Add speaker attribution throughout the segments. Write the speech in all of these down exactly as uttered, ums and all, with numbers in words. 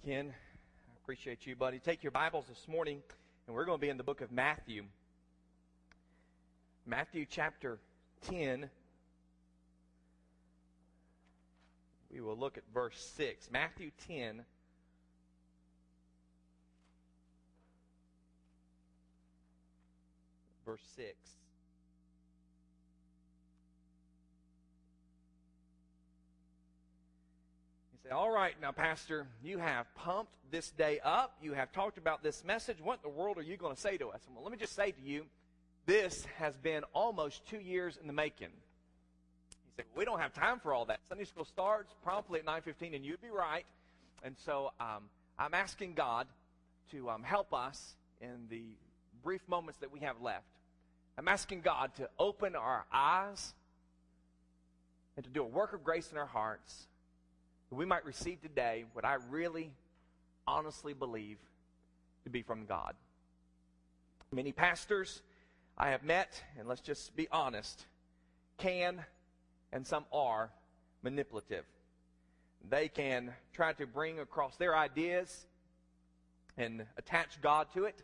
Speaker 1: Ken. I appreciate you, buddy. Take your Bibles this morning, and we're going to be in the book of Matthew. Matthew chapter ten. We will look at verse six. Matthew ten. Verse six. You say, all right, now, Pastor, you have pumped this day up. You have talked about this message. What in the world are you going to say to us? Well, let me just say to you, this has been almost two years in the making. He said, well, we don't have time for all that. Sunday school starts promptly at nine fifteen, and you'd be right. And so um, I'm asking God to um, help us in the brief moments that we have left. I'm asking God to open our eyes and to do a work of grace in our hearts, that we might receive today what I really, honestly believe to be from God. Many pastors I have met, and let's just be honest, can, and some are, manipulative. They can try to bring across their ideas and attach God to it,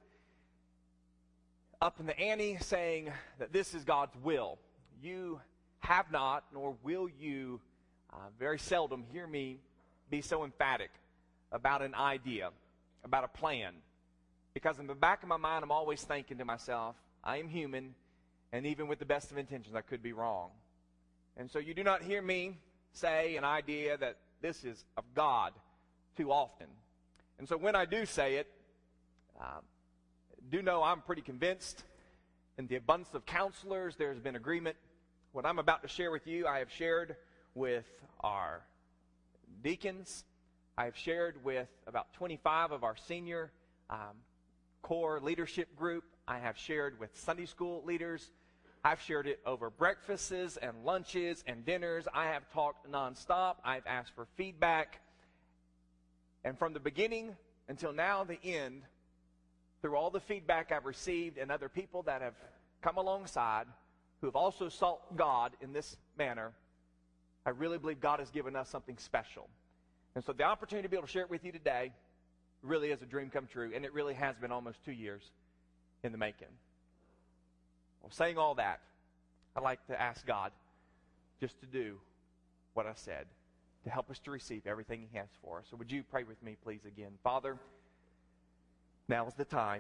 Speaker 1: up in the ante, saying that this is God's will. You have not, nor will you, uh, very seldom hear me be so emphatic about an idea, about a plan. Because in the back of my mind, I'm always thinking to myself, I am human, and even with the best of intentions, I could be wrong. And so you do not hear me say an idea that this is of God too often. And so when I do say it, uh, do know I'm pretty convinced. In the abundance of counselors, there's been agreement. What I'm about to share with you, I have shared with our deacons. I have shared with about twenty-five of our senior um, core leadership group. I have shared with Sunday school leaders. I've shared it over breakfasts and lunches and dinners. I have talked nonstop. I've asked for feedback. And from the beginning until now, the end, through all the feedback I've received and other people that have come alongside who have also sought God in this manner, I really believe God has given us something special. And so the opportunity to be able to share it with you today really is a dream come true, and it really has been almost two years in the making. Well, saying all that, I'd like to ask God just to do what I said, to help us to receive everything He has for us. So would you pray with me, please, again? Father, now is the time,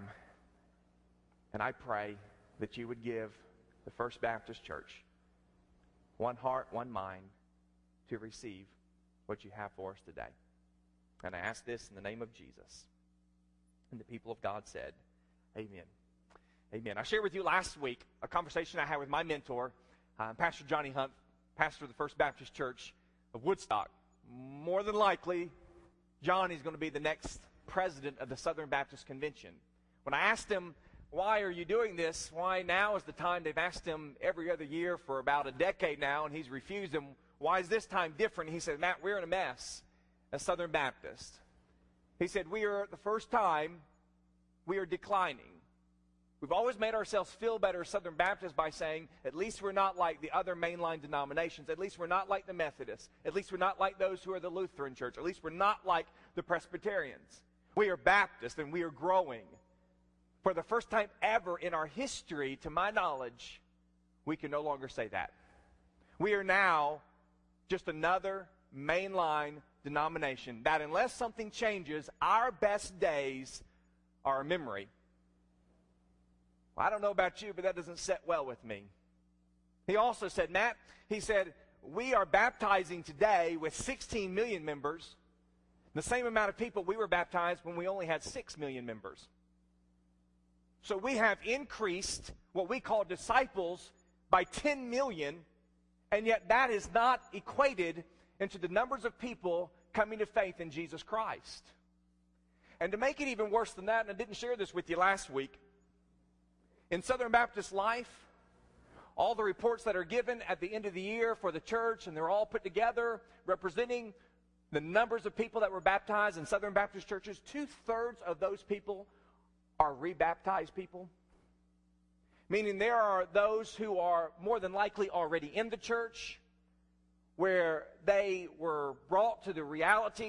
Speaker 1: and I pray that you would give the First Baptist Church one heart, one mind to receive what you have for us today. And I ask this in the name of Jesus. And the people of God said, amen. Amen. I shared with you last week a conversation I had with my mentor, uh, Pastor Johnny Hunt, pastor of the First Baptist Church of Woodstock. More than likely, Johnny's going to be the next president of the Southern Baptist Convention. When I asked him, why are you doing this? Why now is the time? They've asked him every other year for about a decade now, and he's refused them. Why is this time different? He said, Matt, we're in a mess as Southern Baptist. He said, we are, the first time, we are declining. We've always made ourselves feel better as Southern Baptists by saying, at least we're not like the other mainline denominations. At least we're not like the Methodists. At least we're not like those who are the Lutheran Church. At least we're not like the Presbyterians. We are Baptist, and we are growing. For the first time ever in our history, to my knowledge, we can no longer say that. We are now just another mainline denomination that, unless something changes, our best days are a memory. Well, I don't know about you, but that doesn't sit well with me. He also said, Matt, he said, we are baptizing today with sixteen million members, the same amount of people we were baptized when we only had six million members. So we have increased what we call disciples by ten million, and yet that is not equated into the numbers of people coming to faith in Jesus Christ. And to make it even worse than that, and I didn't share this with you last week, in Southern Baptist life, all the reports that are given at the end of the year for the church, and they're all put together representing the numbers of people that were baptized in Southern Baptist churches, two-thirds of those people are rebaptized people. Meaning there are those who are more than likely already in the church, where they were brought to the reality that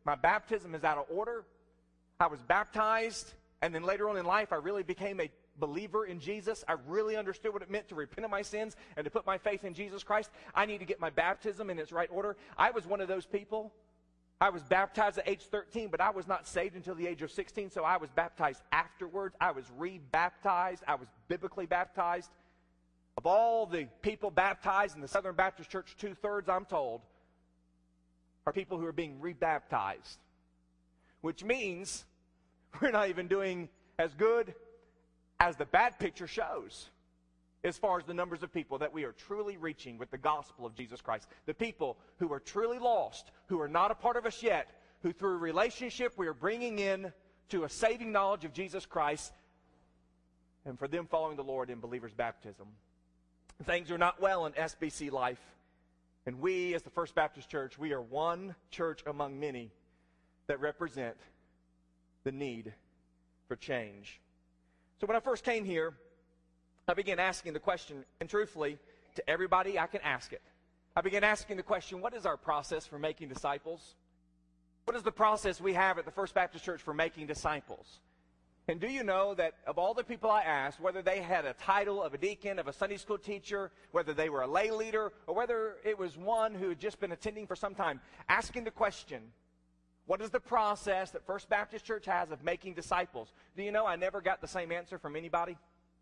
Speaker 1: my baptism is out of order. I was baptized, and then later on in life, I really became a believer in Jesus. I really understood what it meant to repent of my sins and to put my faith in Jesus Christ. I need to get my baptism in its right order. I was one of those people. I was baptized at age thirteen, but I was not saved until the age of sixteen, so I was baptized afterwards. I was re-baptized. I was biblically baptized. Of all the people baptized in the Southern Baptist Church, two-thirds, I'm told, are people who are being re-baptized, which means we're not even doing as good as the bad picture shows as far as the numbers of people that we are truly reaching with the gospel of Jesus Christ. The people who are truly lost, who are not a part of us yet, who through relationship we are bringing in to a saving knowledge of Jesus Christ, and for them following the Lord in believer's baptism. Things are not well in S B C life, and we as the First Baptist Church, we are one church among many that represent the need for change. So when I first came here, I began asking the question, and truthfully, to everybody I can ask it. I began asking the question, what is our process for making disciples? What is the process we have at the First Baptist Church for making disciples? And do you know that of all the people I asked, whether they had a title of a deacon, of a Sunday school teacher, whether they were a lay leader, or whether it was one who had just been attending for some time, asking the question, what is the process that First Baptist Church has of making disciples? Do you know I never got the same answer from anybody?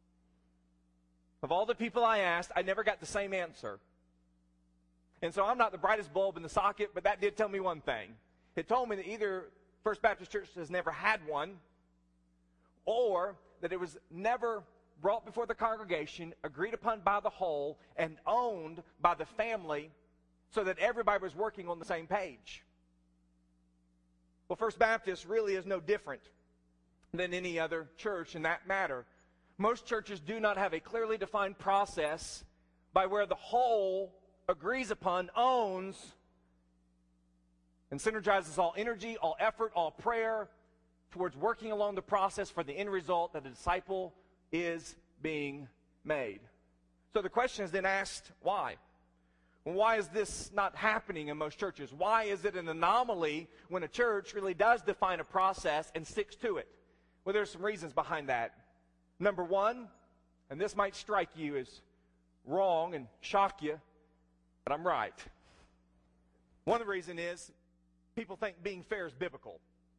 Speaker 1: Of all the people I asked, I never got the same answer. And so I'm not the brightest bulb in the socket, but that did tell me one thing. It told me that either First Baptist Church has never had one, or that it was never brought before the congregation, agreed upon by the whole, and owned by the family so that everybody was working on the same page. Well, First Baptist really is no different than any other church in that matter. Most churches do not have a clearly defined process by where the whole agrees upon, owns, and synergizes all energy, all effort, all prayer towards working along the process for the end result that a disciple is being made. So the question is then asked, why? Well, why is this not happening in most churches? Why is it an anomaly when a church really does define a process and sticks to it? Well, there's some reasons behind that. Number one, and this might strike you as wrong and shock you, but I'm right. One of the reasons is people think being fair is biblical.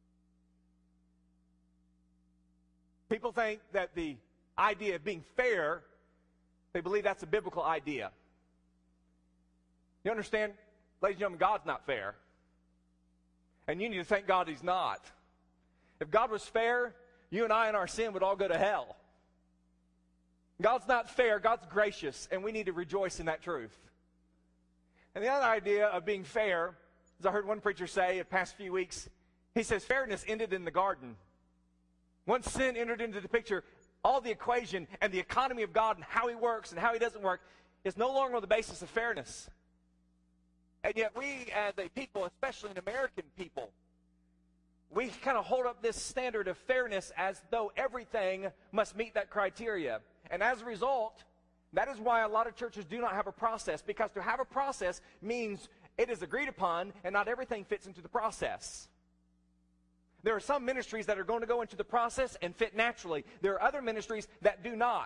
Speaker 1: People think that the idea of being fair, they believe that's a biblical idea. You understand, ladies and gentlemen, God's not fair. And you need to thank God He's not. If God was fair, you and I in our sin would all go to hell. God's not fair, God's gracious, and we need to rejoice in that truth. And the other idea of being fair, as I heard one preacher say the past few weeks, he says fairness ended in the garden. Once sin entered into the picture, all the equation and the economy of God and how He works and how He doesn't work is no longer on the basis of fairness. And yet we as a people, especially an American people, we kind of hold up this standard of fairness as though everything must meet that criteria. And as a result, that is why a lot of churches do not have a process, because to have a process means it is agreed upon and not everything fits into the process. There are some ministries that are going to go into the process and fit naturally. There are other ministries that do not.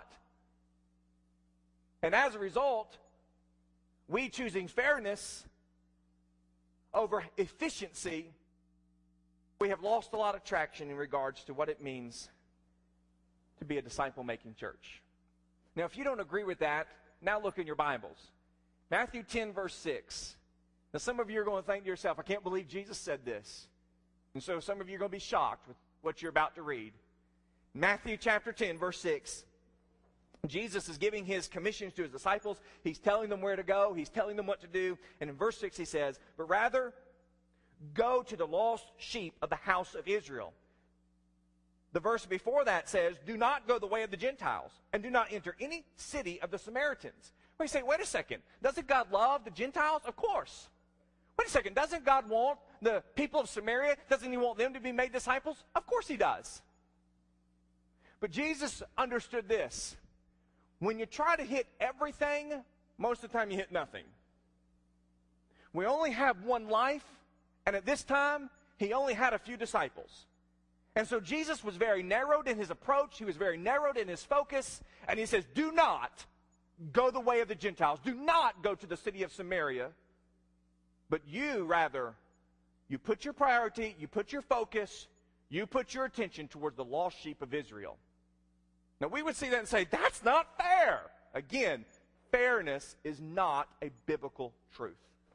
Speaker 1: And as a result, we choosing fairness over efficiency, we have lost a lot of traction in regards to what it means to be a disciple-making church. Now, if you don't agree with that, now look in your Bibles. Matthew ten, verse six. Now, some of you are going to think to yourself, I can't believe Jesus said this. And so some of you are going to be shocked with what you're about to read. Matthew chapter ten, verse six. Jesus is giving His commissions to His disciples. He's telling them where to go. He's telling them what to do. And in verse six He says, but rather, go to the lost sheep of the house of Israel. The verse before that says, do not go the way of the Gentiles, and do not enter any city of the Samaritans. Well, you say, wait a second. Doesn't God love the Gentiles? Of course. Wait a second. Doesn't God want the people of Samaria, doesn't He want them to be made disciples? Of course He does. But Jesus understood this. When you try to hit everything, most of the time you hit nothing. We only have one life, and at this time, he only had a few disciples. And so Jesus was very narrowed in his approach. He was very narrowed in his focus. And he says, do not go the way of the Gentiles. Do not go to the city of Samaria. But you, rather, you put your priority, you put your focus, you put your attention towards the lost sheep of Israel. Now, we would see that and say, that's not fair. Again, fairness is not a biblical truth.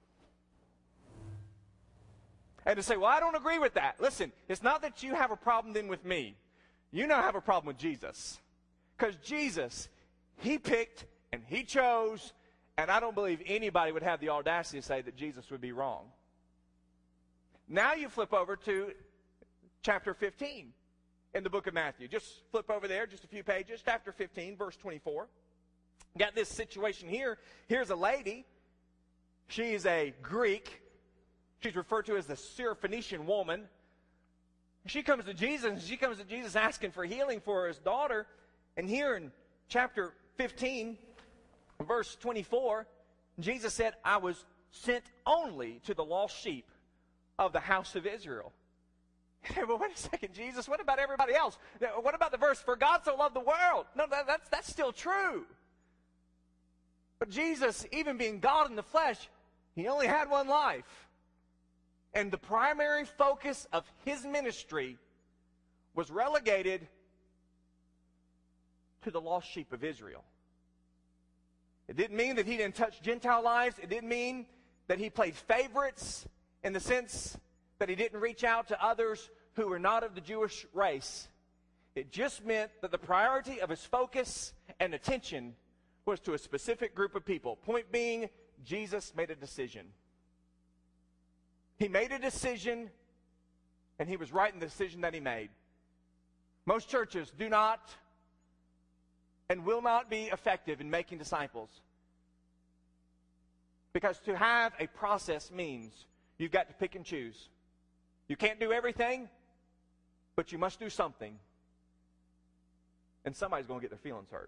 Speaker 1: And to say, well, I don't agree with that. Listen, it's not that you have a problem then with me. You now have a problem with Jesus. Because Jesus, he picked and he chose, and I don't believe anybody would have the audacity to say that Jesus would be wrong. Now you flip over to chapter fifteen in the book of Matthew. Just flip over there, just a few pages. Chapter fifteen, verse twenty-four. Got this situation here. Here's a lady. She's a Greek. She's referred to as the Syrophoenician woman. She comes to Jesus, and she comes to Jesus asking for healing for his daughter. And here in chapter fifteen, verse twenty-four, Jesus said, I was sent only to the lost sheep of the house of Israel. But wait a second, Jesus, what about everybody else? What about the verse, for God so loved the world? No, that, that's, that's still true. But Jesus, even being God in the flesh, he only had one life. And the primary focus of his ministry was relegated to the lost sheep of Israel. It didn't mean that he didn't touch Gentile lives. It didn't mean that he played favorites in the sense that he didn't reach out to others who were not of the Jewish race. It just meant that the priority of his focus and attention was to a specific group of people. Point being, Jesus made a decision. He made a decision, and he was right in the decision that he made. Most churches do not and will not be effective in making disciples. Because to have a process means you've got to pick and choose. You can't do everything, but you must do something. And somebody's going to get their feelings hurt.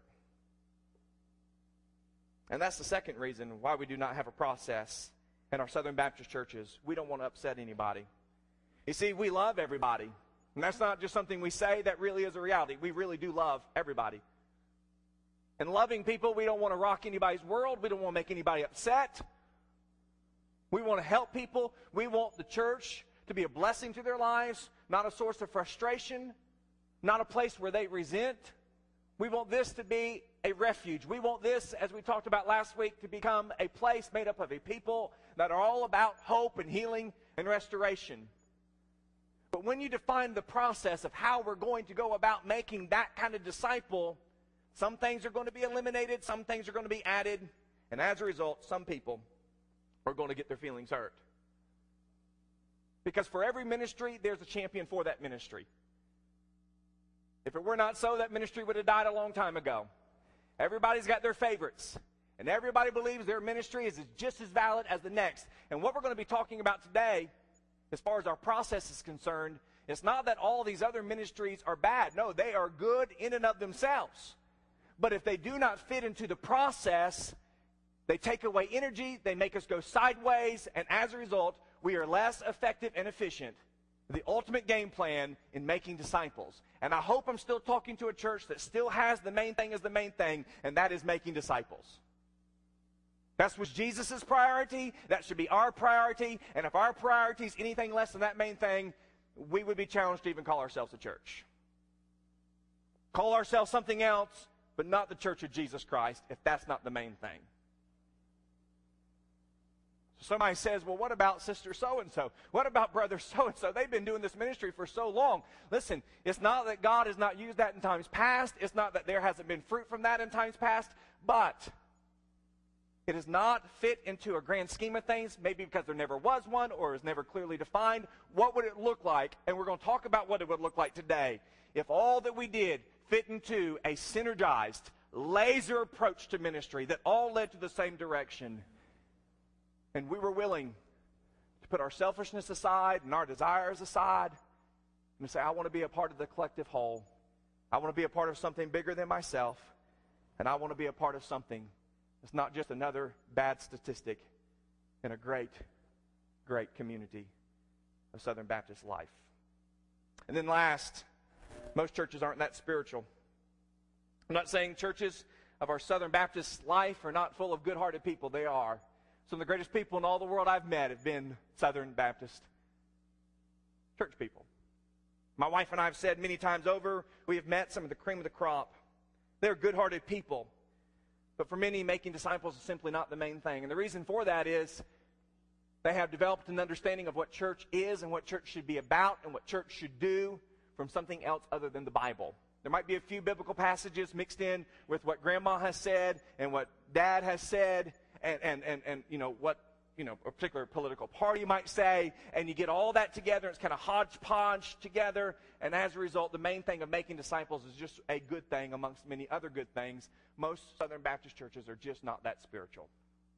Speaker 1: And that's the second reason why we do not have a process in our Southern Baptist churches. We don't want to upset anybody. You see, we love everybody. And that's not just something we say, that really is a reality. We really do love everybody. And loving people, we don't want to rock anybody's world. We don't want to make anybody upset. We want to help people. We want the church to be a blessing to their lives, not a source of frustration, not a place where they resent. We want this to be a refuge. We want this, as we talked about last week, to become a place made up of a people that are all about hope and healing and restoration. But when you define the process of how we're going to go about making that kind of disciple, some things are going to be eliminated, some things are going to be added, and as a result, some people are going to get their feelings hurt. Because for every ministry, there's a champion for that ministry. If it were not so, that ministry would have died a long time ago. Everybody's got their favorites. And everybody believes their ministry is just as valid as the next. And what we're going to be talking about today, as far as our process is concerned, it's not that all these other ministries are bad. No, they are good in and of themselves. But if they do not fit into the process, they take away energy, they make us go sideways, and as a result, we are less effective and efficient. The ultimate game plan in making disciples. And I hope I'm still talking to a church that still has the main thing as the main thing, and that is making disciples. That's was Jesus' priority. That should be our priority. And if our priority is anything less than that main thing, we would be challenged to even call ourselves a church. Call ourselves something else, but not the Church of Jesus Christ, if that's not the main thing. Somebody says, well, what about sister so-and-so? What about brother so-and-so? They've been doing this ministry for so long. Listen, it's not that God has not used that in times past. It's not that there hasn't been fruit from that in times past. But it does not fit into a grand scheme of things, maybe because there never was one or is never clearly defined. What would it look like? And we're going to talk about what it would look like today if all that we did fit into a synergized, laser approach to ministry that all led to the same direction. And we were willing to put our selfishness aside and our desires aside and say, I want to be a part of the collective whole. I want to be a part of something bigger than myself. And I want to be a part of something that's not just another bad statistic in a great, great community of Southern Baptist life. And then last, most churches aren't that spiritual. I'm not saying churches of our Southern Baptist life are not full of good-hearted people. They are. Some of the greatest people in all the world I've met have been Southern Baptist church people. My wife and I have said many times over, we have met some of the cream of the crop. They're good-hearted people. But for many, making disciples is simply not the main thing. And the reason for that is they have developed an understanding of what church is and what church should be about and what church should do from something else other than the Bible. There might be a few biblical passages mixed in with what Grandma has said and what Dad has said and, and, and, and you know, what you know, a particular political party might say, and you get all that together, it's kind of hodgepodge together, and as a result, the main thing of making disciples is just a good thing amongst many other good things. Most Southern Baptist churches are just not that spiritual.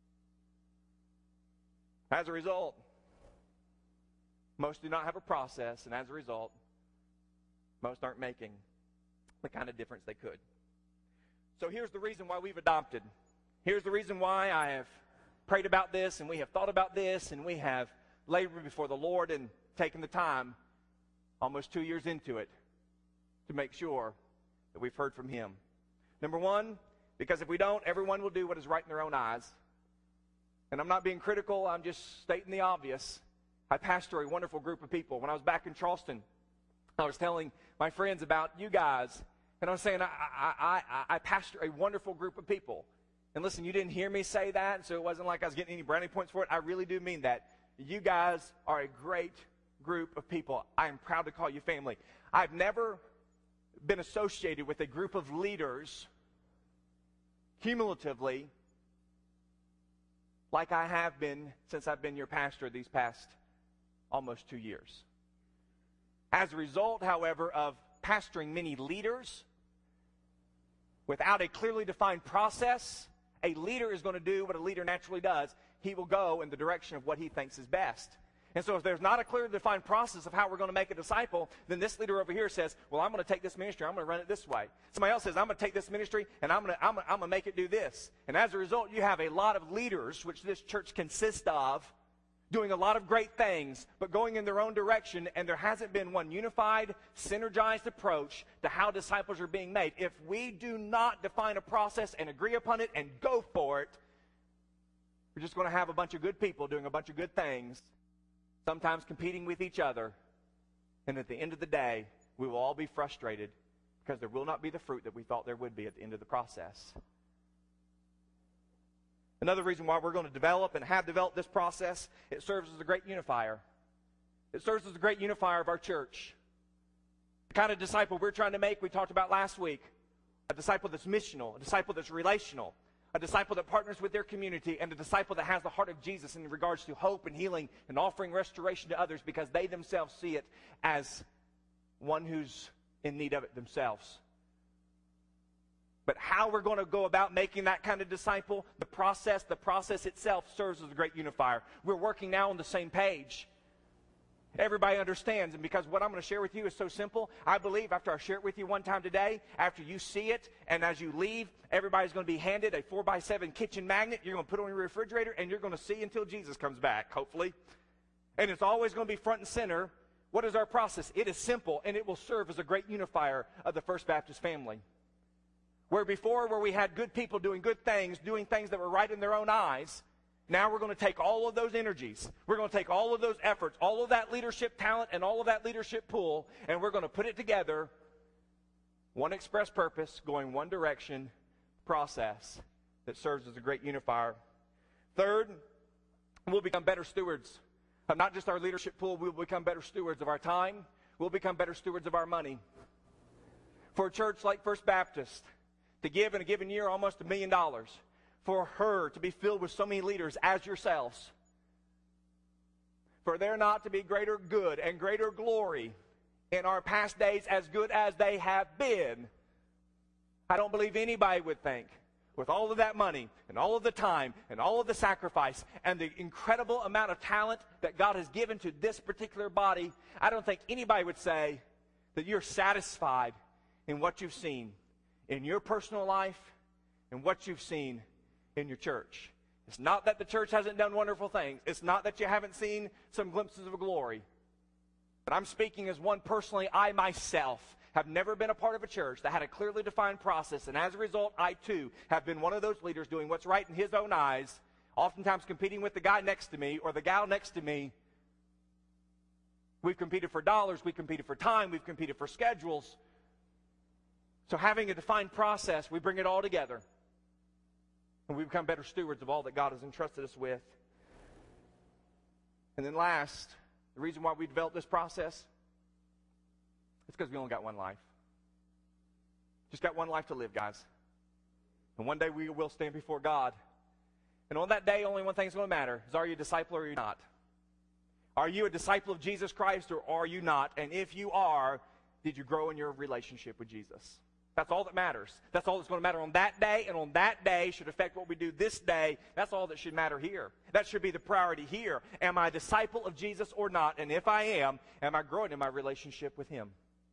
Speaker 1: As a result, most do not have a process, and as a result, most aren't making the kind of difference they could. So here's the reason why we've adopted. Here's the reason why I have prayed about this, and we have thought about this, and we have labored before the Lord and taken the time, almost two years into it, to make sure that we've heard from Him. Number one, because if we don't, everyone will do what is right in their own eyes. And I'm not being critical, I'm just stating the obvious. I pastor a wonderful group of people. When I was back in Charleston, I was telling my friends about you guys, and I was saying I, I, I, I pastor a wonderful group of people. And listen, you didn't hear me say that, so it wasn't like I was getting any brownie points for it. I really do mean that. You guys are a great group of people. I am proud to call you family. I've never been associated with a group of leaders cumulatively like I have been since I've been your pastor these past almost two years. As a result, however, of pastoring many leaders without a clearly defined process, a leader is going to do what a leader naturally does. He will go in the direction of what he thinks is best. And so if there's not a clearly defined process of how we're going to make a disciple, then this leader over here says, well, I'm going to take this ministry, I'm going to run it this way. Somebody else says, I'm going to take this ministry, and I'm going to, I'm going to, I'm going to make it do this. And as a result, you have a lot of leaders, which this church consists of, doing a lot of great things, but going in their own direction, and there hasn't been one unified, synergized approach to how disciples are being made. If we do not define a process and agree upon it and go for it, we're just going to have a bunch of good people doing a bunch of good things, sometimes competing with each other, and at the end of the day, we will all be frustrated because there will not be the fruit that we thought there would be at the end of the process. Another reason why we're going to develop and have developed this process, it serves as a great unifier. It serves as a great unifier of our church. The kind of disciple we're trying to make, we talked about last week, a disciple that's missional, a disciple that's relational, a disciple that partners with their community, and a disciple that has the heart of Jesus in regards to hope and healing and offering restoration to others because they themselves see it as one who's in need of it themselves. But how we're going to go about making that kind of disciple, the process, the process itself serves as a great unifier. We're working now on the same page. Everybody understands, and because what I'm going to share with you is so simple, I believe after I share it with you one time today, after you see it, and as you leave, everybody's going to be handed a four by seven kitchen magnet. You're going to put it on your refrigerator, and you're going to see until Jesus comes back, hopefully. And it's always going to be front and center. What is our process? It is simple, and it will serve as a great unifier of the First Baptist family. Where before, where we had good people doing good things, doing things that were right in their own eyes, now we're going to take all of those energies, we're going to take all of those efforts, all of that leadership talent and all of that leadership pool, and we're going to put it together, one express purpose, going one direction, process that serves as a great unifier. Third, we'll become better stewards of not just our leadership pool, we'll become better stewards of our time, we'll become better stewards of our money. For a church like First Baptist, to give in a given year almost a million dollars, for her to be filled with so many leaders as yourselves, for there not to be greater good and greater glory in our past days as good as they have been, I don't believe anybody would think, with all of that money and all of the time and all of the sacrifice and the incredible amount of talent that God has given to this particular body, I don't think anybody would say that you're satisfied in what you've seen in your personal life and what you've seen in your church. It's not that the church hasn't done wonderful things. It's not that you haven't seen some glimpses of glory. But I'm speaking as one personally. I myself have never been a part of a church that had a clearly defined process, and as a result, I too have been one of those leaders doing what's right in his own eyes, oftentimes competing with the guy next to me or the gal next to me. We've competed for dollars, we've competed for time, we've competed for schedules. So having a defined process, we bring it all together, and we become better stewards of all that God has entrusted us with. And then last, the reason why we developed this process is because we only got one life. Just got one life to live, guys. And one day we will stand before God. And on that day, only one thing's going to matter is, are you a disciple or are you not? Are you a disciple of Jesus Christ or are you not? And if you are, did you grow in your relationship with Jesus? That's all that matters. That's all that's going to matter on that day, and on that day should affect what we do this day. That's all that should matter here. That should be the priority here. Am I a disciple of Jesus or not? And if I am, am I growing in my relationship with him?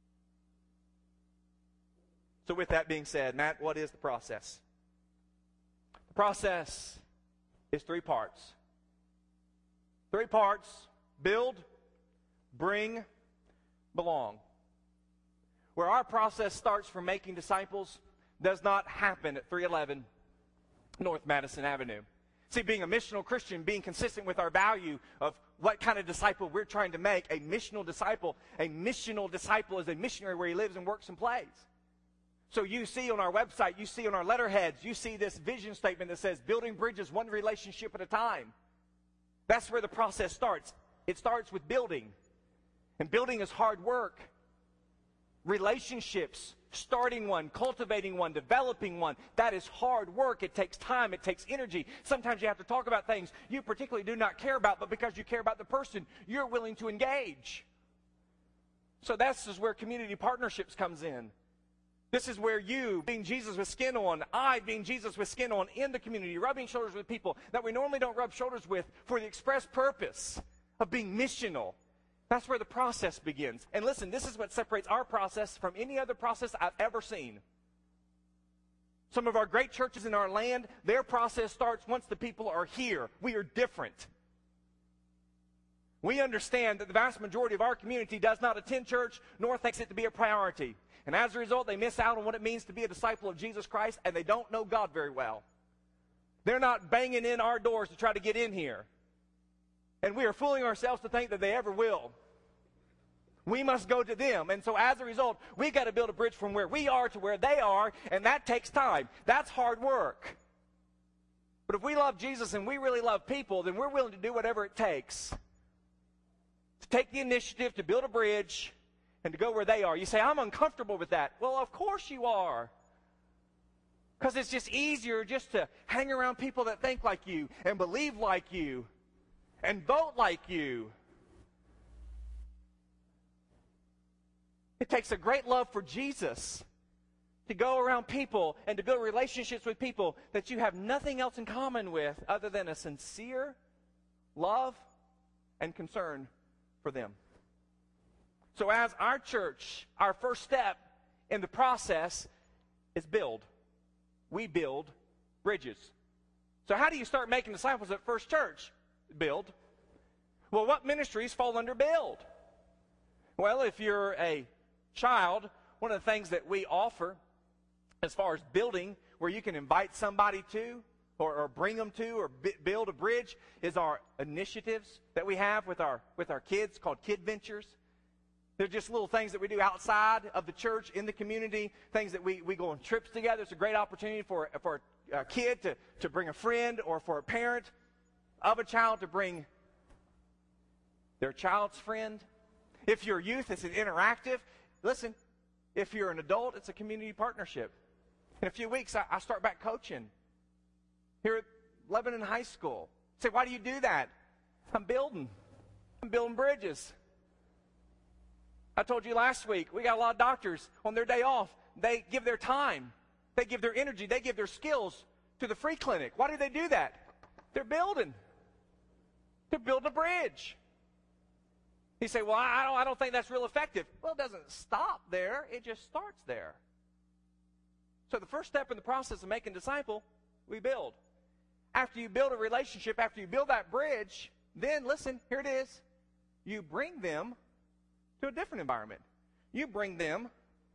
Speaker 1: So with that being said, Matt, what is the process? The process is three parts. Three parts: build, bring, belong. Where our process starts from making disciples does not happen at three eleven North Madison Avenue. See, being a missional Christian, being consistent with our value of what kind of disciple we're trying to make, a missional disciple, a missional disciple is a missionary where he lives and works and plays. So you see on our website, you see on our letterheads, you see this vision statement that says, building bridges one relationship at a time. That's where the process starts. It starts with building. And building is hard work. Relationships, starting one, cultivating one, developing one, that is hard work. It takes time. It takes energy. Sometimes you have to talk about things you particularly do not care about, but because you care about the person, you're willing to engage. So this is where community partnerships comes in. This is where you, being Jesus with skin on, I, being Jesus with skin on, in the community, rubbing shoulders with people that we normally don't rub shoulders with for the express purpose of being missional. That's where the process begins. And listen, this is what separates our process from any other process I've ever seen. Some of our great churches in our land, their process starts once the people are here. We are different. We understand that the vast majority of our community does not attend church, nor thinks it to be a priority. And as a result, they miss out on what it means to be a disciple of Jesus Christ, and they don't know God very well. They're not banging in our doors to try to get in here. And we are fooling ourselves to think that they ever will. We must go to them. And so as a result, we've got to build a bridge from where we are to where they are, and that takes time. That's hard work. But if we love Jesus and we really love people, then we're willing to do whatever it takes to take the initiative to build a bridge and to go where they are. You say, I'm uncomfortable with that. Well, of course you are. Because it's just easier just to hang around people that think like you and believe like you and vote like you. It takes a great love for Jesus to go around people and to build relationships with people that you have nothing else in common with other than a sincere love and concern for them. So as our church, our first step in the process is build. We build bridges. So how do you start making disciples at First Church? Build. Well, what ministries fall under build? Well, if you're a child, one of the things that we offer as far as building, where you can invite somebody to or, or bring them to or b- build a bridge, is our initiatives that we have with our with our kids called Kid Ventures. They're just little things that we do outside of the church, in the community, things that we, we go on trips together. It's a great opportunity for, for a kid to, to bring a friend, or for a parent of a child to bring their child's friend. If you're youth, it's an interactive. Listen, if you're an adult, it's a community partnership. In a few weeks, I, I start back coaching here at Lebanon High School. Say, why do you do that? I'm building. I'm building bridges. I told you last week, we got a lot of doctors on their day off. They give their time. They give their energy. They give their skills to the free clinic. Why do they do that? They're building. They're building a bridge. You say, well, I don't, I don't think that's real effective. Well, it doesn't stop there. It just starts there. So the first step in the process of making a disciple, we build. After you build a relationship, after you build that bridge, then, listen, here it is. You bring them to a different environment. You bring them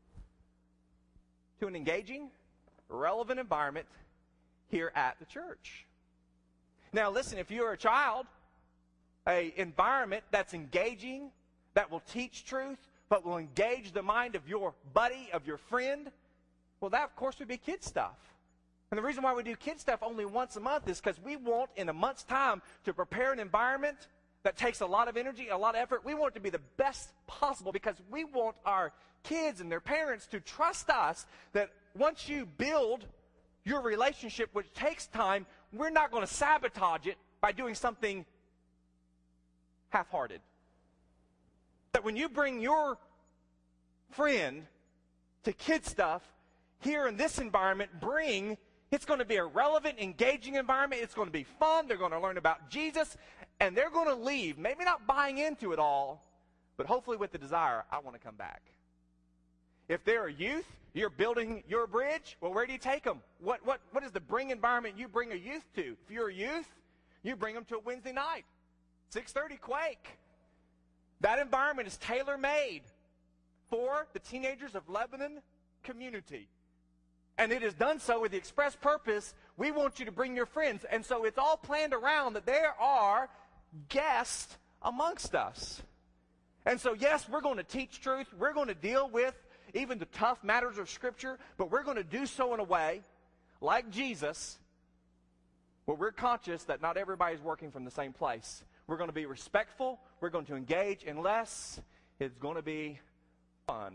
Speaker 1: to an engaging, relevant environment here at the church. Now listen, if you're a child, an environment that's engaging, that will teach truth, but will engage the mind of your buddy, of your friend, well, that, of course, would be kid stuff. And the reason why we do kid stuff only once a month is because we want, in a month's time, to prepare an environment that takes a lot of energy, a lot of effort. We want it to be the best possible because we want our kids and their parents to trust us that once you build your relationship, which takes time, we're not going to sabotage it by doing something half-hearted. That when you bring your friend to kid stuff here in this environment, bring, it's going to be a relevant, engaging environment. It's going to be fun. They're going to learn about Jesus, and they're going to leave, maybe not buying into it all, but hopefully with the desire, I want to come back. If they're a youth, you're building your bridge, well, where do you take them? What, what, what is the bring environment you bring a youth to? If you're a youth, you bring them to a Wednesday night, six thirty Quake. That environment is tailor-made for the teenagers of Lebanon community. And it is done so with the express purpose, we want you to bring your friends. And so it's all planned around that there are guests amongst us. And so, yes, we're going to teach truth. We're going to deal with even the tough matters of Scripture, but we're going to do so in a way, like Jesus, where we're conscious that not everybody's working from the same place. We're going to be respectful. We're going to engage unless it's going to be fun.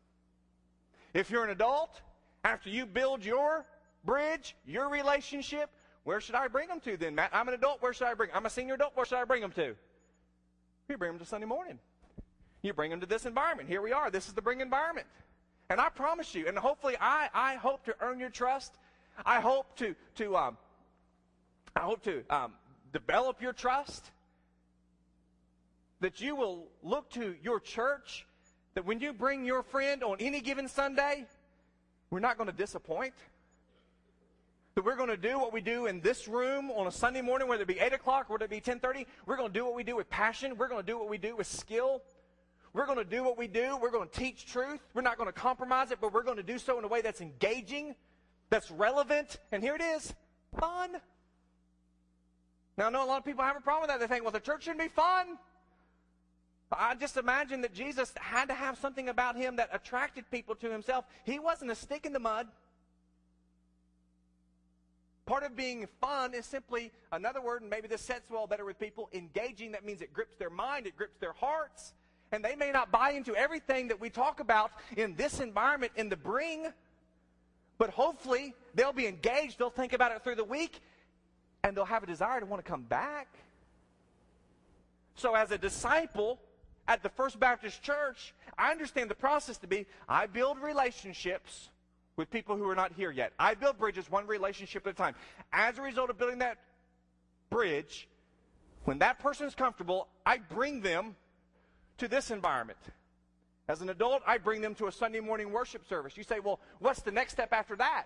Speaker 1: If you're an adult, after you build your bridge, your relationship, where should I bring them to then, Matt? I'm an adult. Where should I bring them? I'm a senior adult. Where should I bring them to? You bring them to Sunday morning. You bring them to this environment. Here we are. This is the bring environment. And I promise you, and hopefully I, I hope to earn your trust. I hope to, to um, I hope to um, develop your trust. That you will look to your church, that when you bring your friend on any given Sunday, we're not going to disappoint. That we're going to do what we do in this room on a Sunday morning, whether it be eight o'clock or whether it be ten thirty. We're going to do what we do with passion. We're going to do what we do with skill. We're going to do what we do. We're going to teach truth. We're not going to compromise it, but we're going to do so in a way that's engaging, that's relevant, and here it is, fun. Now, I know a lot of people have a problem with that. They think, well, the church shouldn't be fun. I just imagine that Jesus had to have something about him that attracted people to himself. He wasn't a stick in the mud. Part of being fun is simply, another word, and maybe this sets well better with people, engaging. That means it grips their mind, it grips their hearts. And they may not buy into everything that we talk about in this environment, in the bring, but hopefully they'll be engaged, they'll think about it through the week, and they'll have a desire to want to come back. So as a disciple at the First Baptist Church, I understand the process to be, I build relationships with people who are not here yet. I build bridges one relationship at a time. As a result of building that bridge, when that person is comfortable, I bring them to this environment. As an adult, I bring them to a Sunday morning worship service. You say, well, what's the next step after that?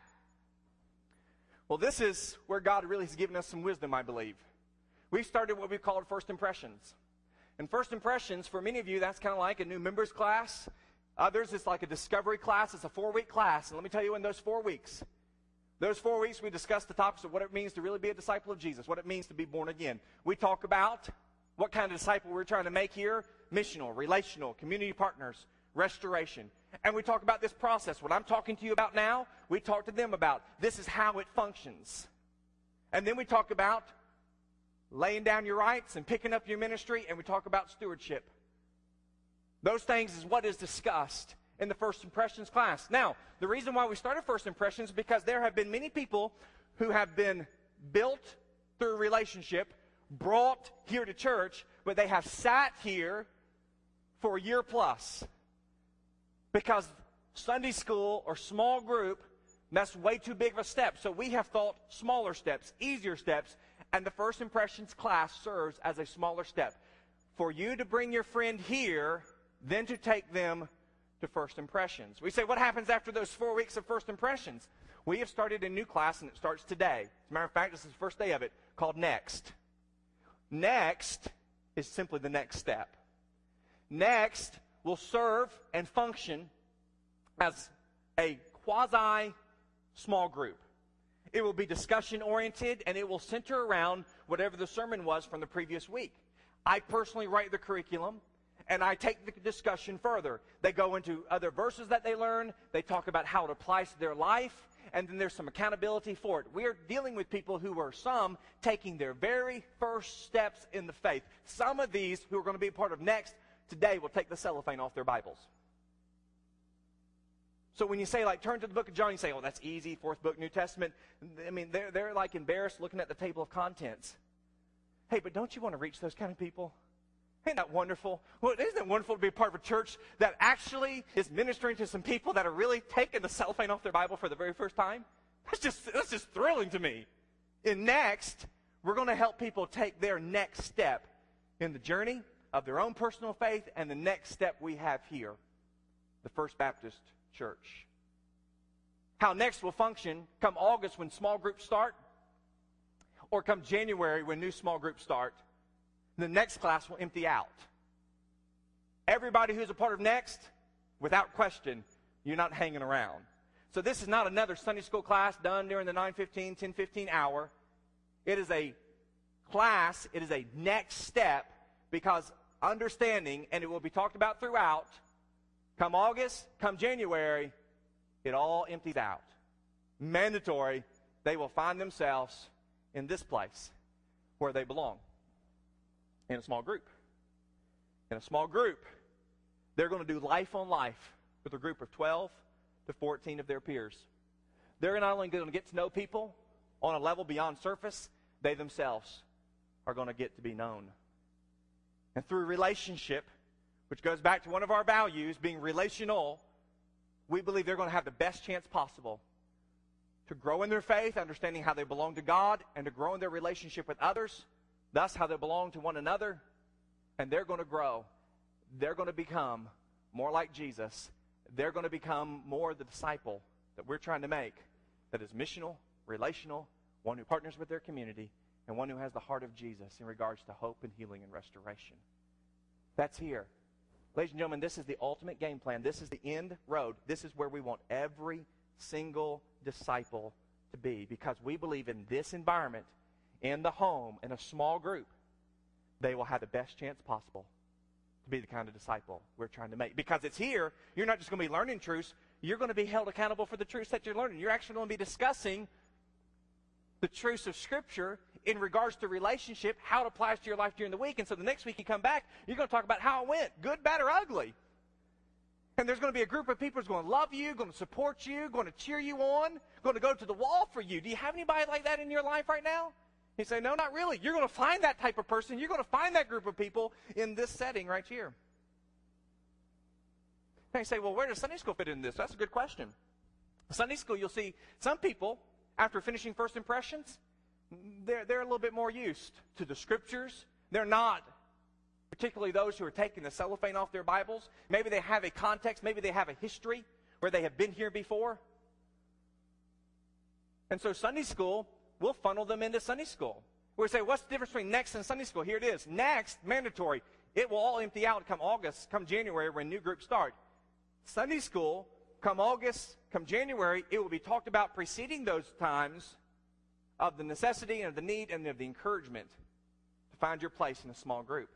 Speaker 1: Well, this is where God really has given us some wisdom, I believe. We started what we called First Impressions. And First Impressions, for many of you, that's kind of like a new members class. Others, it's like a discovery class. It's a four-week class. And let me tell you, in those four weeks, those four weeks, we discuss the topics of what it means to really be a disciple of Jesus, what it means to be born again. We talk about what kind of disciple we're trying to make here, missional, relational, community partners, restoration. And we talk about this process. What I'm talking to you about now, we talk to them about. This is how it functions. And then we talk about laying down your rights and picking up your ministry, and we talk about stewardship. Those things is what is discussed in the First Impressions class. Now, the reason why we started First Impressions is because there have been many people who have been built through a relationship, brought here to church, but they have sat here for a year plus because Sunday school or small group, that's way too big of a step. So we have thought smaller steps, easier steps, and the First Impressions class serves as a smaller step for you to bring your friend here, then to take them to First Impressions. We say, what happens after those four weeks of First Impressions? We have started a new class, and it starts today. As a matter of fact, this is the first day of it, called Next. Next is simply the next step. Next will serve and function as a quasi-small group. It will be discussion-oriented, and it will center around whatever the sermon was from the previous week. I personally write the curriculum, and I take the discussion further. They go into other verses that they learn. They talk about how it applies to their life, and then there's some accountability for it. We are dealing with people who are some taking their very first steps in the faith. Some of these who are going to be a part of Next today will take the cellophane off their Bibles. So when you say, like, turn to the book of John, you say, oh, that's easy, fourth book, New Testament. I mean, they're, they're like embarrassed looking at the table of contents. Hey, but don't you want to reach those kind of people? Isn't that wonderful? Well, isn't it wonderful to be a part of a church that actually is ministering to some people that are really taking the cellophane off their Bible for the very first time? That's just, that's just thrilling to me. In Next, we're going to help people take their next step in the journey of their own personal faith and the next step we have here, the First Baptist Church. How Next will function come August when small groups start, or come January when new small groups start. The next class will empty out. Everybody who's a part of Next, without question, you're not hanging around. So this is not another Sunday school class done during the nine fifteen, ten fifteen hour. It is a class, it is a next step, because understanding, and it will be talked about throughout, come August, come January, it all empties out. Mandatory, they will find themselves in this place where they belong. In a small group. In a small group, they're going to do life on life with a group of twelve to fourteen of their peers. They're not only going to get to know people on a level beyond surface, they themselves are going to get to be known. And through relationship, which goes back to one of our values, being relational, we believe they're going to have the best chance possible to grow in their faith, understanding how they belong to God, and to grow in their relationship with others, thus how they belong to one another, and they're going to grow. They're going to become more like Jesus. They're going to become more the disciple that we're trying to make, that is missional, relational, one who partners with their community, and one who has the heart of Jesus in regards to hope and healing and restoration. That's here. Ladies and gentlemen, this is the ultimate game plan. This is the end road. This is where we want every single disciple to be, because we believe in this environment, in the home, in a small group, they will have the best chance possible to be the kind of disciple we're trying to make. Because it's here, you're not just going to be learning truths, you're going to be held accountable for the truths that you're learning. You're actually going to be discussing the truths of Scripture in regards to relationship, how it applies to your life during the week. And so the next week you come back, you're going to talk about how it went, good, bad, or ugly. And there's going to be a group of people who's going to love you, going to support you, going to cheer you on, going to go to the wall for you. Do you have anybody like that in your life right now? You say, no, not really. You're going to find that type of person. You're going to find that group of people in this setting right here. Now you say, well, where does Sunday school fit in this? That's a good question. Sunday school, you'll see some people, after finishing First Impressions, they're, they're a little bit more used to the Scriptures. They're not, particularly those who are taking the cellophane off their Bibles. Maybe they have a context. Maybe they have a history where they have been here before. And so Sunday school, we'll funnel them into Sunday school. We say, what's the difference between Next and Sunday school? Here it is. Next, mandatory. It will all empty out come August, come January, when new groups start. Sunday school, come August, come January, it will be talked about preceding those times of the necessity and of the need and of the encouragement to find your place in a small group.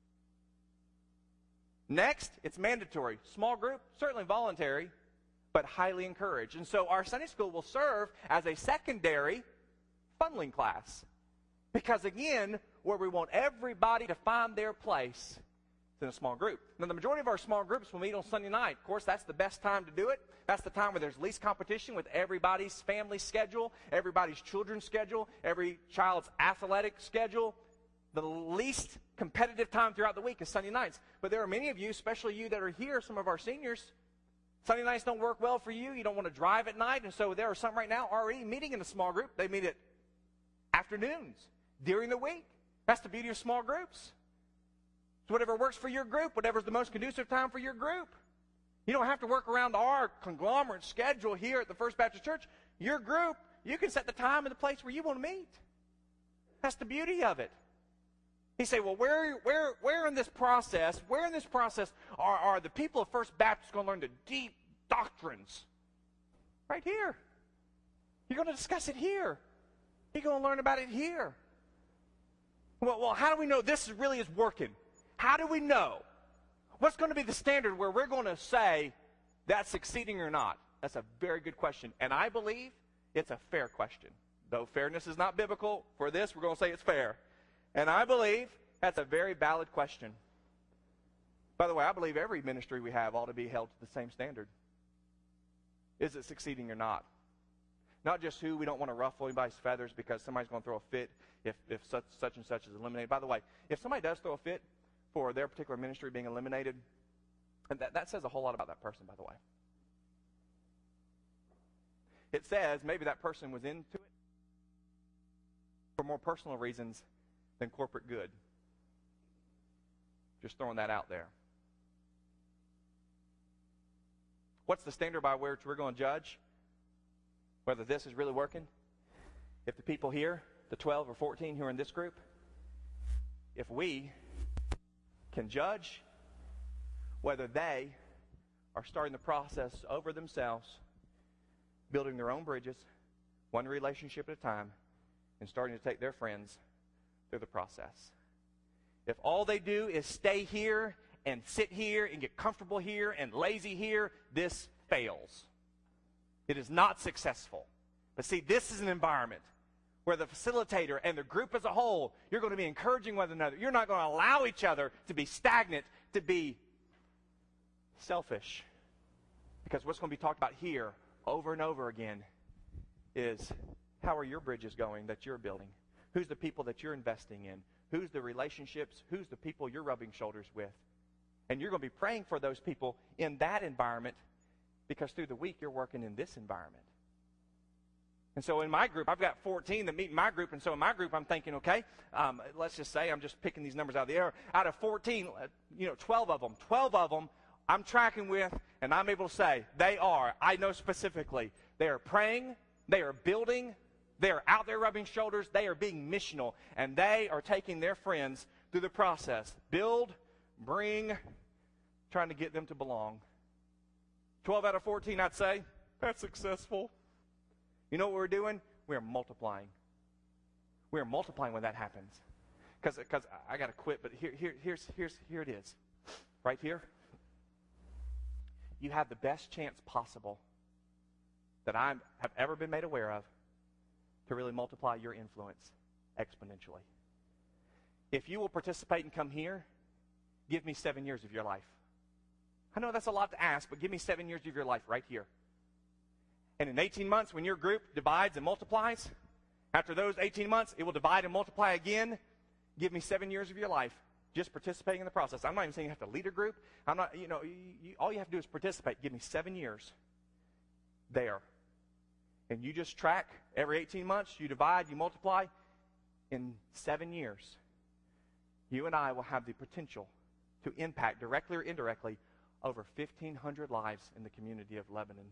Speaker 1: Next, it's mandatory. Small group, certainly voluntary, but highly encouraged. And so our Sunday school will serve as a secondary funneling class. Because again, where we want everybody to find their place is in a small group. Now, the majority of our small groups will meet on Sunday night. Of course, that's the best time to do it. That's the time where there's least competition with everybody's family schedule, everybody's children's schedule, every child's athletic schedule. The least competitive time throughout the week is Sunday nights. But there are many of you, especially you that are here, some of our seniors, Sunday nights don't work well for you. You don't want to drive at night. And so there are some right now already meeting in a small group. They meet at afternoons, during the week. That's the beauty of small groups. So whatever works for your group, whatever's the most conducive time for your group. You don't have to work around our conglomerate schedule here at the First Baptist Church. Your group, you can set the time and the place where you want to meet. That's the beauty of it. He say, well, where, where, where in this process, where in this process are, are the people of First Baptist going to learn the deep doctrines? Right here. You're going to discuss it here. You're going to learn about it here. Well, well, how do we know this really is working? How do we know? What's going to be the standard where we're going to say that's succeeding or not? That's a very good question. And I believe it's a fair question. Though fairness is not biblical, for this we're going to say it's fair. And I believe that's a very valid question. By the way, I believe every ministry we have ought to be held to the same standard. Is it succeeding or not? Not just who, we don't want to ruffle anybody's feathers because somebody's going to throw a fit if, if such, such and such is eliminated. By the way, if somebody does throw a fit for their particular ministry being eliminated, and that, that says a whole lot about that person, by the way. It says maybe that person was into it for more personal reasons than corporate good. Just throwing that out there. What's the standard by which we're going to judge whether this is really working? If the people here, the twelve or fourteen who are in this group, if we can judge whether they are starting the process over themselves, building their own bridges, one relationship at a time, and starting to take their friends through the process. If all they do is stay here and sit here and get comfortable here and lazy here, this fails. It is not successful. But see, this is an environment where the facilitator and the group as a whole, you're going to be encouraging one another. You're not going to allow each other to be stagnant, to be selfish. Because what's going to be talked about here over and over again is how are your bridges going that you're building? Who's the people that you're investing in? Who's the relationships? Who's the people you're rubbing shoulders with? And you're going to be praying for those people in that environment because through the week you're working in this environment. And so in my group, I've got fourteen that meet in my group. And so in my group, I'm thinking, okay, um, let's just say I'm just picking these numbers out of the air. Out of fourteen, you know, twelve of them, twelve of them I'm tracking with, and I'm able to say they are, I know specifically, they are praying, they are building, they are out there rubbing shoulders, they are being missional, and they are taking their friends through the process. Build, bring, trying to get them to belong. twelve out of fourteen, I'd say, that's successful. You know what we're doing? We're multiplying. We're multiplying when that happens. Because because I got to quit, but here, here, here's, here's, here it is. Right here. You have the best chance possible that I have ever been made aware of to really multiply your influence exponentially. If you will participate and come here, give me seven years of your life. I know that's a lot to ask, but give me seven years of your life right here. And in eighteen months, when your group divides and multiplies, after those eighteen months, it will divide and multiply again. Give me seven years of your life just participating in the process. I'm not even saying you have to lead a group. I'm not, you know, you, you, all you have to do is participate. Give me seven years there. And you just track every eighteen months, you divide, you multiply. In seven years, you and I will have the potential to impact directly or indirectly over fifteen hundred lives in the community of Lebanon.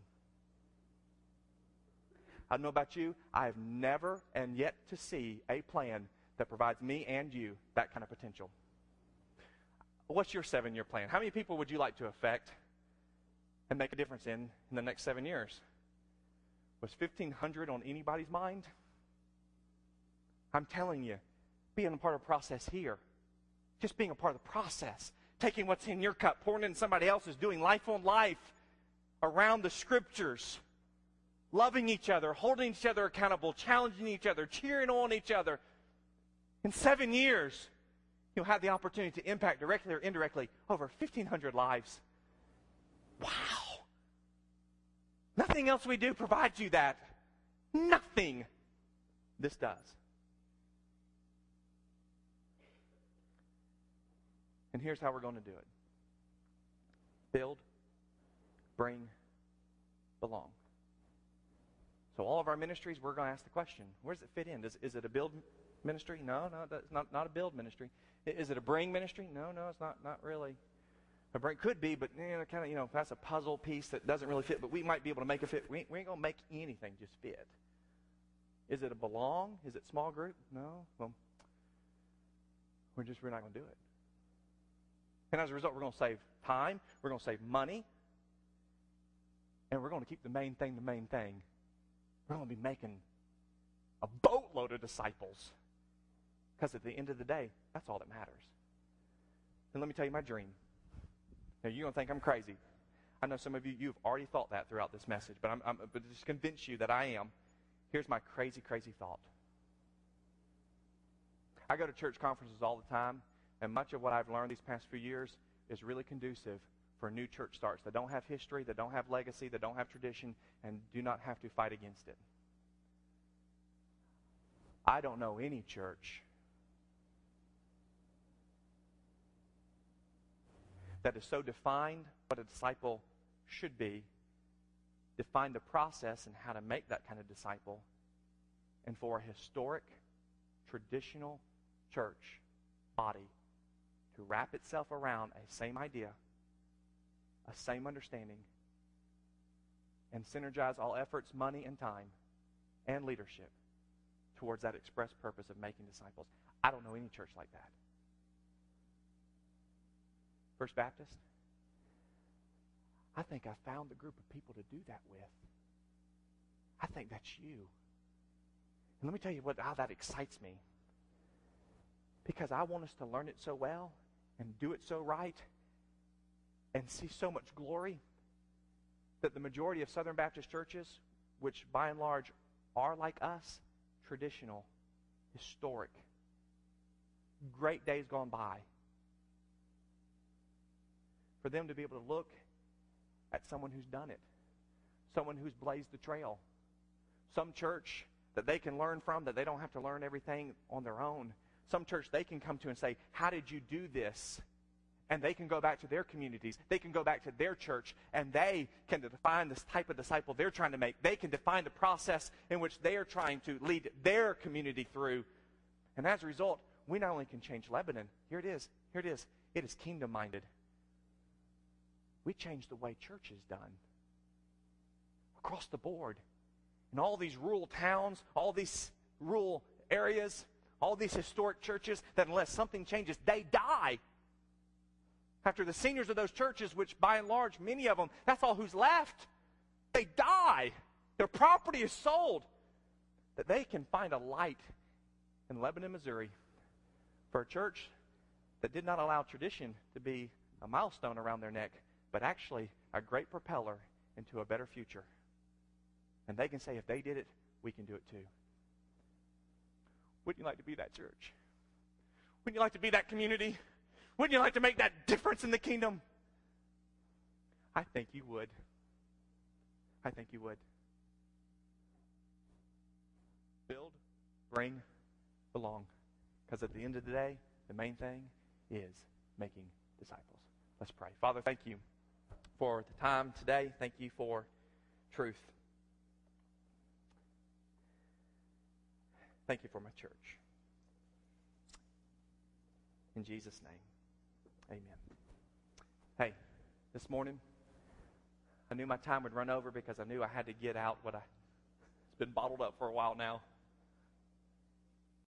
Speaker 1: I don't know about you, I have never and yet to see a plan that provides me and you that kind of potential. What's your seven-year plan? How many people would you like to affect and make a difference in in the next seven years? Was fifteen hundred on anybody's mind? I'm telling you, being a part of the process here, just being a part of the process, taking what's in your cup, pouring it in somebody else's, doing life on life around the Scriptures, loving each other, holding each other accountable, challenging each other, cheering on each other. In seven years, you'll have the opportunity to impact directly or indirectly over fifteen hundred lives. Wow. Nothing else we do provides you that. Nothing. This does. And here's how we're going to do it. Build, bring, belong. So all of our ministries, we're going to ask the question, where does it fit in? Does, is it a build ministry? No, no, it's not, not a build ministry. Is it a bring ministry? No, no, it's not, not really. A bring could be, but you know, kind of, you know, that's a puzzle piece that doesn't really fit, but we might be able to make it fit. We ain't, we ain't going to make anything just fit. Is it a belong? Is it small group? No. Well, we're just we're not going to do it. And as a result, we're going to save time, we're going to save money, and we're going to keep the main thing the main thing. We're going to be making a boatload of disciples. Because at the end of the day, that's all that matters. And let me tell you my dream. Now, you're going to think I'm crazy. I know some of you, you've already thought that throughout this message, but I'm, I'm but just convince you that I am. Here's my crazy, crazy thought. I go to church conferences all the time, and much of what I've learned these past few years is really conducive for new church starts that don't have history, that don't have legacy, that don't have tradition, and do not have to fight against it. I don't know any church that is so defined what a disciple should be, define the process and how to make that kind of disciple, and for a historic, traditional church body to wrap itself around a same idea, a same understanding, and synergize all efforts, money, and time, and leadership towards that express purpose of making disciples. I don't know any church like that. First Baptist, I think I found the group of people to do that with. I think that's you. And let me tell you what, how that excites me. Because I want us to learn it so well and do it so right and see so much glory that the majority of Southern Baptist churches, which by and large are like us, traditional, historic, great days gone by, for them to be able to look at someone who's done it, someone who's blazed the trail, some church that they can learn from, that they don't have to learn everything on their own, some church they can come to and say, how did you do this? And they can go back to their communities. They can go back to their church, and they can define this type of disciple they're trying to make. They can define the process in which they are trying to lead their community through. And as a result, we not only can change Lebanon. Here it is. Here it is. It is kingdom-minded. We change the way church is done. Across the board. In all these rural towns, all these rural areas, all these historic churches, that unless something changes, they die. After the seniors of those churches, which by and large, many of them, that's all who's left. They die. Their property is sold. That they can find a light in Lebanon, Missouri, for a church that did not allow tradition to be a milestone around their neck, but actually a great propeller into a better future. And they can say, if they did it, we can do it too. Wouldn't you like to be that church? Wouldn't you like to be that community? Wouldn't you like to make that difference in the kingdom? I think you would. I think you would. Build, bring, belong. Because at the end of the day, the main thing is making disciples. Let's pray. Father, thank you for the time today. Thank you for truth. Thank you for my church. In Jesus' name. Amen. Hey, this morning, I knew my time would run over because I knew I had to get out what I, it's been bottled up for a while now.